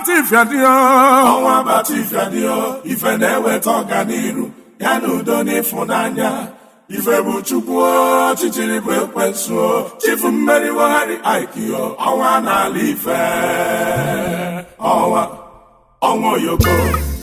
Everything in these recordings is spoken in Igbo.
Batifiadio, ọnwa Batifiadio, ife na-eweta ọganiru ya na udo n'ịfụnanya. Ife bụ Chukwu, ọchịchịrị bụ ekwensu, chifu mmeri wegharị aikio, ọnwa n'ala ife, ọnwa oyoko.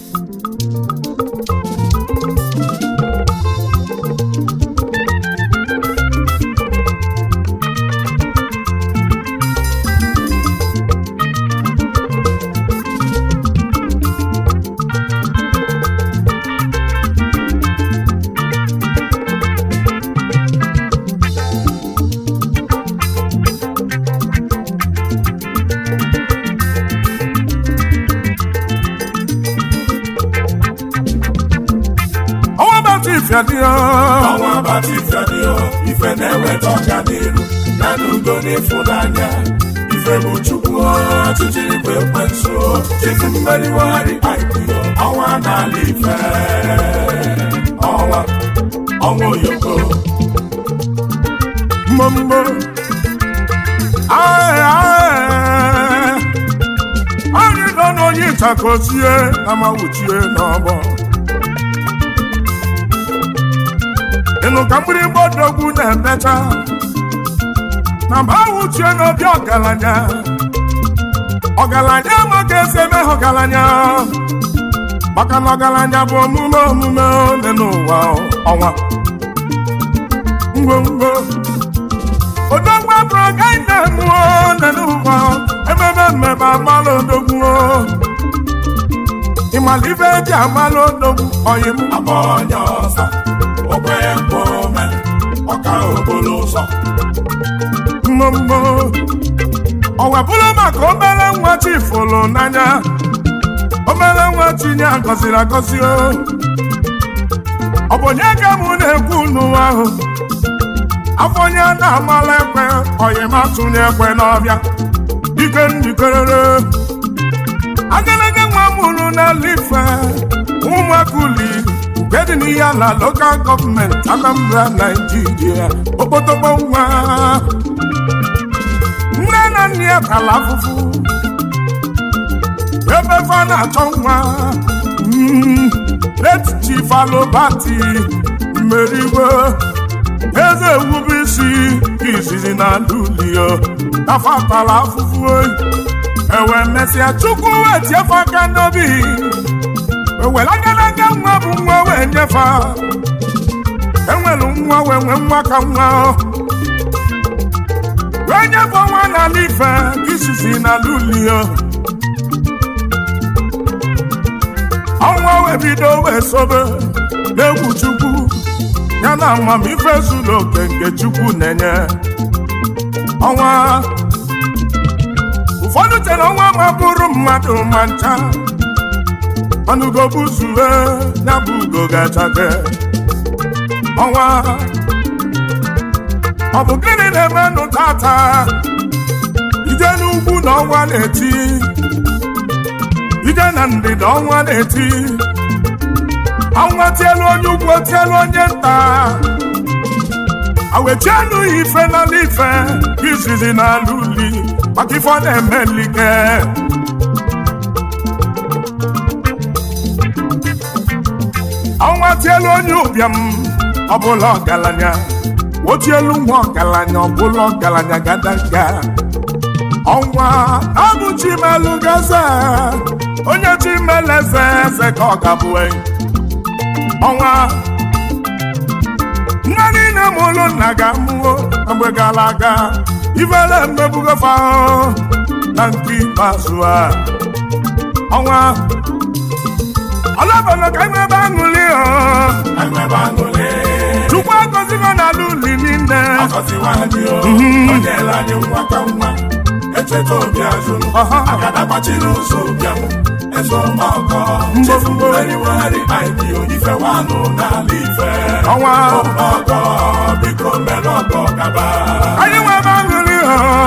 Ọnwa Batifiadio, ife na-eweta ọganiru ya na udo n'ịfụnanya. Ife bụ Chukwu, ọchịchịrị bụ ekwensu, chifu mmeri wegharị aikio, ọnwa n'ala ife, ọnwa oyoko. Mambo, anyị nọ n'onye takozie na mawuchie n'ọgbọ. Ịnụ ka mgbịrịgba odogwu na-emecha na mba awụchie n'obi ọgaranya maka esi eme ọgaranya maka na ọgaranya bụ omume ole n'ụwa ọnwa ngwongwo odogwu abụrụ agaghị na-emụọ ole n'ụwa ememe mmemme amalụ odogwu ịmala ibe eji amalụ odogwu oyi m abọnya ọsa okwe mkpome ọka okporo ụzọ mmụọ ọ wepụrụ maka obere nwa chifụlụ n'anya obere nwa tinye agọziri agọzi ọ bụ onye ka mụ na-ekwu n'ụwa ahụ afọ onye na-amala ekwe oyimatụnye ekwe n'ọbịa dike ndikerere agalaga nwa mụrụ n'ala ife ụmụaka uli nke dị n'ihe ala lokal gọọmenti Anambra Naijiria okpotokpo nwa nne na nne ya tala afụfụ ebe fa na-achọ nwa Chief Alobati Mmerigwe eze ewube isi izizi na lulio tafa tala afụfụ ewe mesịa Chukwu wetiefe aka n'obi ewere agalaga nwa bụ nwa wee nyefe enwere nwa wee nwee nwa ka nwa wee nyefe nwa n'ala ife izizi na lulio ọnwa wee bido wee sobe n'egwu Chukwu ya na amamife zuru oke nke Chukwu na-enye ọnwa ụfọdụ chere ọnwa ma bụrụ mmadụ ma ncha mana ugo bụ zure ya bụ ugo ga-achake ọnwa ọ bụ gịnị na-emenụ tata ije n'ugwu na ọnwa na-eti ije na ndịda ọnwa na-eti ọnwa tielu onye ugwu tielu onye nta awechienu ife n'ala ife izizi n'ala uli maka ife ọ na-eme nlike ọnwa tielu onye ụbịam ọbụla ọgaranya otielu nwa ọgaranya ọbụla ọgaranya gadaga ọnwa abụ Chimelu gaze onye Chimelu eze eze ka ọ gabue ọnwa nne niile mụlụ nna ga-amụọ mgbe gara aga ivele mmebugofa na nke ikpeazụ a ọnwa ọlọbọlọ ka nwebe aṅụli Chukwu agọzigo n'ala uli niile onyela anyị nwa ka nwa echeta obi azụ agadagbachiri ụzọ ụbịam ezọmakọ chefu mmeri wegharị aikio ife wanụ n'ala ife ọgbakọ biko mere ọgọ gaba anyị nwebe aṅụli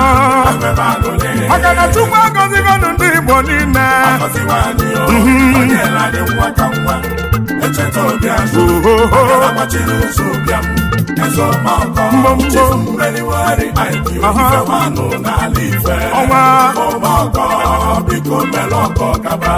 maka na Chukwu agọzigo ndị Igbo niile onyela anyị nwa ka nwa echeta obi azụ agbachiri ụzọ bịam ezo mọkọ chifu mmeriwari aiki ife nwanụ n'ala ife ọmọkọ biko mere ọkọ kaba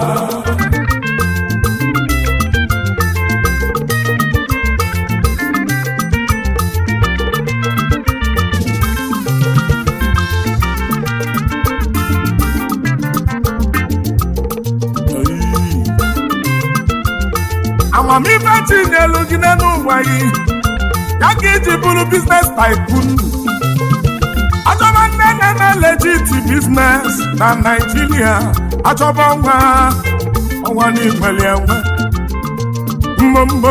amamife tinyelu gị n'ụwa gị ya ka iji bụrụ biznes tycoon achọba nne na legit biznes na Naịjirịa achọba ọnwa n'igweli enwe mbombo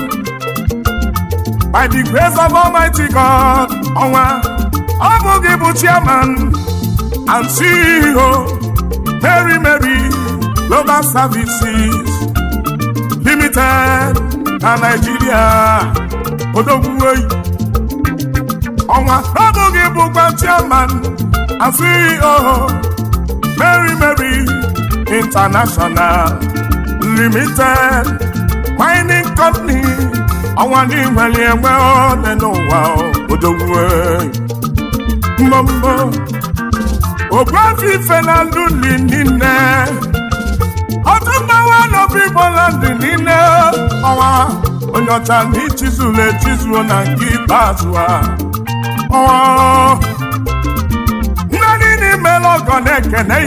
by the grace of Almighty God ọnwa ọ bụ gị bụ chairman and CEO Mary Global Services Limited na Nigeria odogwuoyi ọnwa abụghị bụkwa chairman and CEO Mary International Limited Mining Company ọnwa n'inwere enwe ole n'ụwa odogwuoyi mbombo ogbuafi ife na luli niile ọtụmmanwa n'obi Igbolandị niile ọnwa onye ọcha na ichizuru echizuo na nke ikpeazụ ndị niile imela ọgọ na-ekene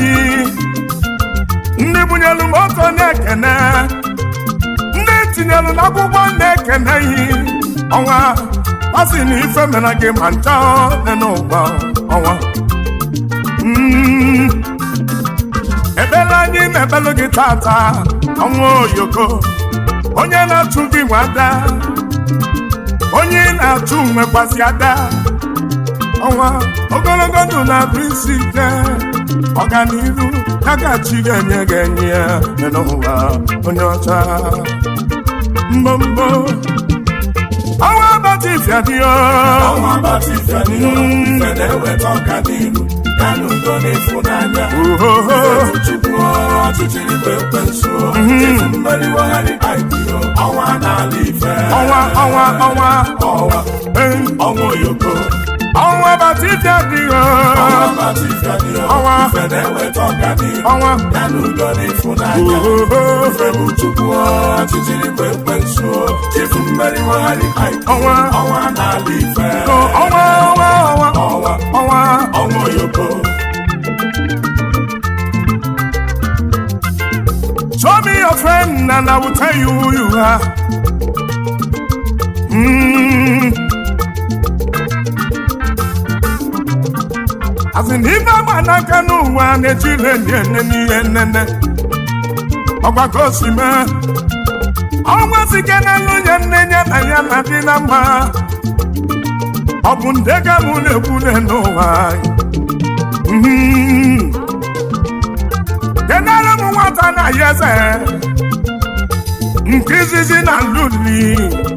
ndị bunyelu moto na-ekene ndị tinyelu n'akwụkwọ na-ekene ọnwa ọ sị na ife mere gị ma ncha dị n'ụwa ọnwa ebele anyị na-ebelu gị tata ọnwa oyoko onye na-achụ gị nwada onye na-achụ nwekwasị ada ọnwa ogologo ndụ na-abụ isi ike ọganiru ya gachi ga-enye ga-enye ya n'ụwa onye ọcha mbombo ọnwa abatifia dị ọnwa abatifia dị ife na-eweta ọganiru ya n'udo n'ịfụnanya chukwu ọchịchịrị kpekpenso chifu mmeriwari IPO ọnwa n'ala ife ọnwa oyoko ọnwa abatifia dị ọnwa ife na-eweta ọganiru ya n'udo n'ịfụnanya ife bụ chukwu ọchịchịrị kpekpenso chifu mmeriwari IPO ọnwa n'ala ife ọnwa oyoko. Show me your friend and I will tell you who you are. As in if I'm an akanu one a children and Obakosima always again and Nanya Dinama Obundega Mune no why. Kenala Mwatana yes Nkizis in Aluli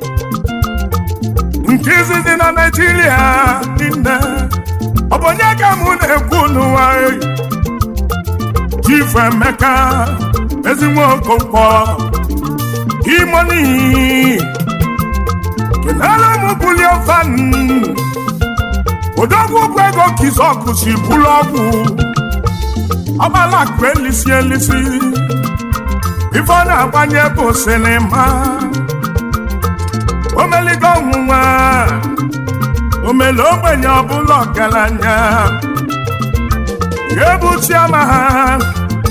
Nkizis in Nigeria Obonyaka Mune Kunuai Chief Mecca Ezimo Kompo Imoni Kenala Mubulio Fan Odagu Kwego Kizoku si Bulogu Abala kwelisi elisi Ifana abanye bo sinema Omeligo nwa Omelo ogbenye ọbụla ọgaranya Yebu chairman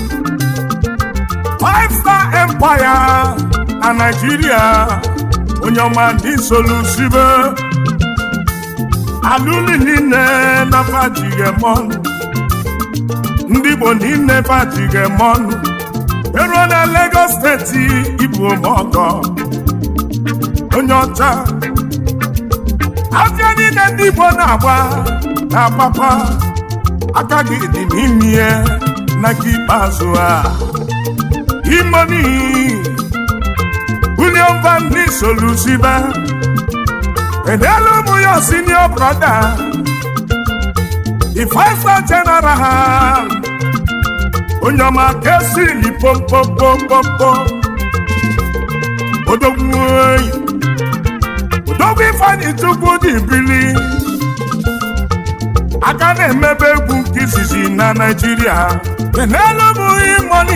5-star empire na Nigeria Onyoma di solusibe Aluli nine na fajigemon Ndị Igbo niile fajigemon Pero na Lagos State Igbo mọgọ onye ọcha afịa niile ndị Igbo na-agba na papa aka gị dị n'ime na nke ikpeazụ Imoni William Van Lee Solusibe Edelu bụ your senior brother the 5-star general Onyoma Kesi li pom Odogwuoyi Odogwu Ifeanyi Chukwu dị bili aka na-emebe egwu nke izizi na Naịjirịa n'elu bụ imoni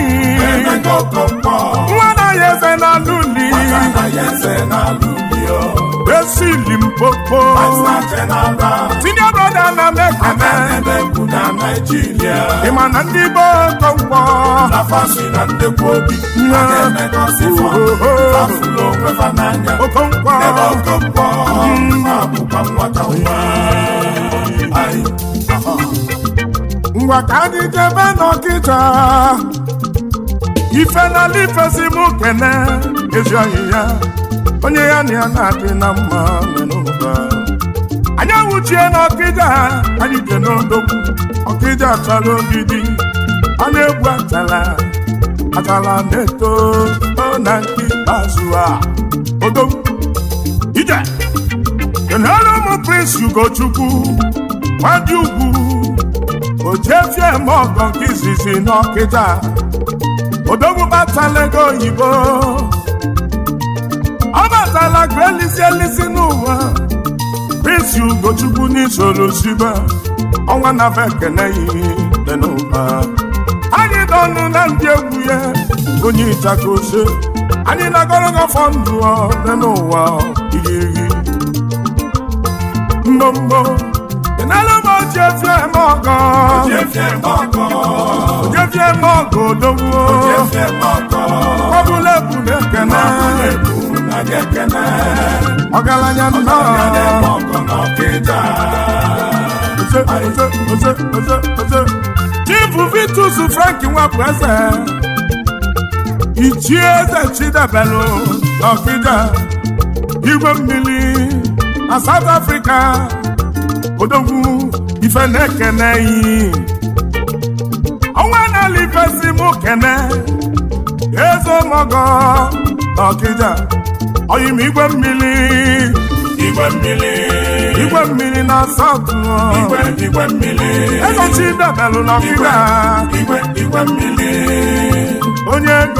nwa na ya eze na luli esi Limpopo senior brother na mekene ịma na ndị Igbo kọmkpọ ngwa ka anyị jebe n'Ọkịja ife n'ala ifesi m kene ezi oyi ya onye ya na ya na-adị na mma n'ụba anyị awụchie n'Ọkịja anyị je n'Odogwu Ọkịja achara ogidi a na-egwu achala na-eto na nke ikpeazụ a Odogwu ije kenere ụmụ Prince Ugochukwu nwadị ugwu Ojefie Mọgọ nke izizi n'Ọkịja Odogwu batala ego oyibo ọ batala elisi n'ụwa Prince Ugochukwu n'isoro sibe ọnwa na bekene dị n'ụba anyị dọnụ na ndị egwu ya onye ịchaka ose anyị na-agọrọgọ fọ ndụ dị n'ụwa igirigi mbombo enelụm Ojefie Mọgọ Odogwu ọbụla ebu na-ekene ọgaranya nnọọ Chief Vitus Frank Nwapụeze Ichie Eze Chidebelu n'Ọkịja igwe mmiri na South Africa Odogwu ife na-ekene iyi ọnwa n'ala ifesi m kene Eze Mọgọ n'Ọkịja oyim igwe mmiri na South igwe mmiri Eze Chidebelu n'Ọkịja onye ego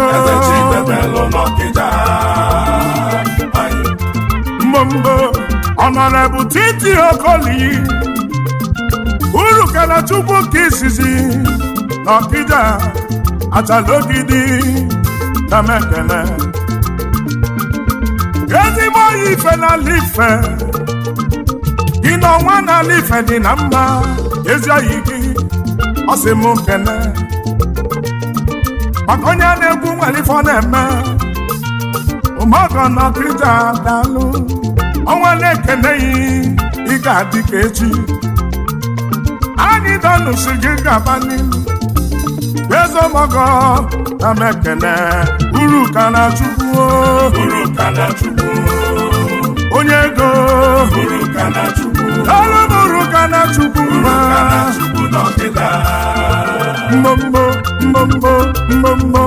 mbombo Honorable Titi Okoli Urukanachukwu nke izizi n'Ọkịja achala ogidi na mekene ezigbo oyi ife n'ala ife gị n'ọnwa n'ala ife dị na mma ezi oyi gị ọ sị m kene maka onye na-egwu nwere ife ọ na-eme Ụmụọgọ n'Ọkịja daalụ ọnwa na-ekeneghị ị ga-adị ka echi anyị dọnụsi gị gaba n'ihu Eze Mọgọ na mekene Urukanachukwu onye ego ọrụ Urukanachukwu mbombo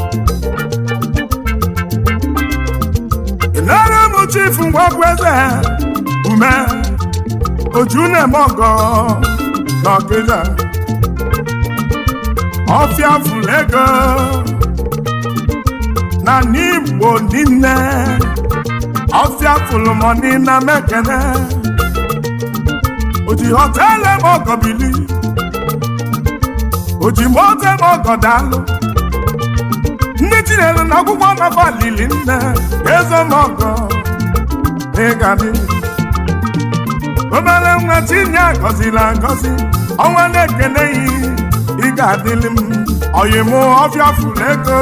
enere m Chief Nwapụeze ume Ojuneme n'Ọkịja ọfịa fụrụ ego na n'Igbo niile ọfịa fụrụ mọni na mekene oji họteelụ Mọgọ bili oji moto Mọgọ daalụ ndị tinyere na akwụkwọ nafa lili nne Eze Mọgọ ịgadị obere nwa tinye agọziri agọzi ọnwa na-ekeneghị ị ga-adịlị m oyim ọfịa fụrụ ego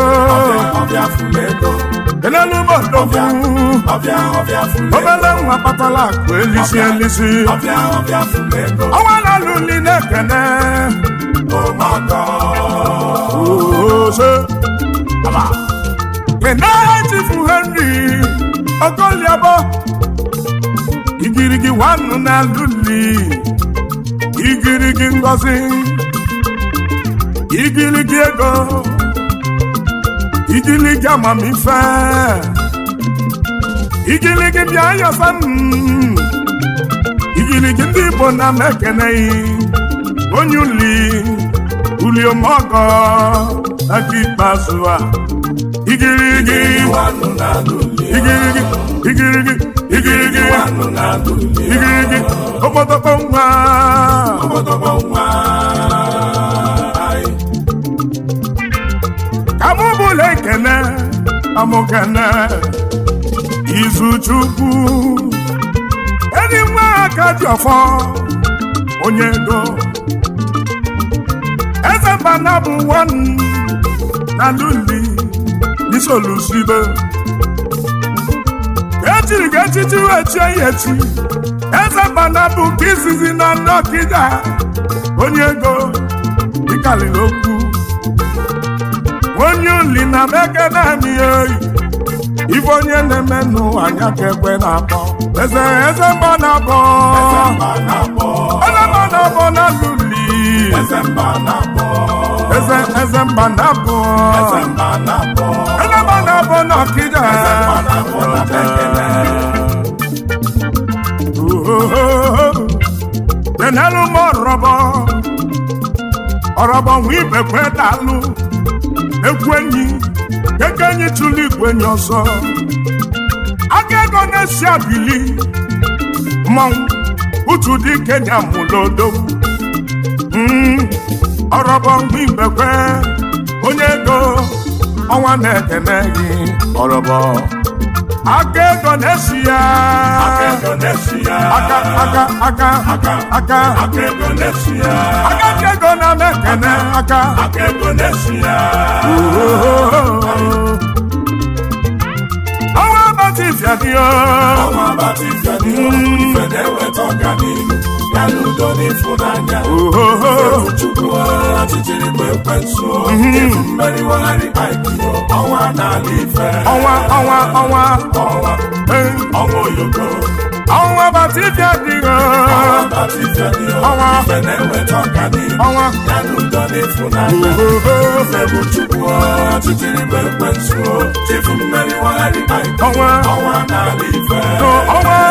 enelu m Odogwu obere nwa kpatara akụ elisi ọnwa na-alụli na-ekene kenehe Chief Henry Okoliabo igirigi nwannu na-alụli igirigi ngozi igirigi ego igirigi amamife igirigi bịa yọsa igirigi ndị Igbo na mekeneghị onye uli Ụmụọgọ aka ikpeazụ a igirigi igirigi wanụ na-alụ igirigi okpotokpo nwa ka mụ bụla ekene amụkene Izuchukwu enyi nwa aka dị ọfọ onye ego eze mbana bụ nwanne na luli n'isolusibe echiri ga echichi wechie ya echi eze mbana bụ ka izizi na nnọkịda onye ego ịkalịrị okwu onye uli na mekenami oyi ife onye na-emenụ anya ka ekwe na-akpọ eze mbana bụ na luli eze mbana bụ n'ọkịda denelu m ọrọbọ nwa ibekwe dalụ ekwenyi kekenyi tụlụ igwenyi ọzọ aka ego na-esi abili mmanwụ utu dị Kenya mụlodo ọrọbọ nwa ibekwe onye ego ọnwa na-ekene gị ọrọbọ aka ego na-esi ya aka ego na-esi ya aka ego na-ekene aka ego na-esi ya ọnwa abatịfịa dị ife na-eweta ọganihu ya n'udo n'ịfụnanya Chukwu ọchịchịrị bụ ekwensu ifu mmeriwegharị IPO ọnwa n'ala ife ọnwa oyoko ọnwa abatịfịa dị ọnwa ife na-eweta ọganihu ya n'udo n'ịfụnanya Chukwu ọchịchịrị bụ ekwensu ifu mmeriwegharị IPO ọnwa n'ala ife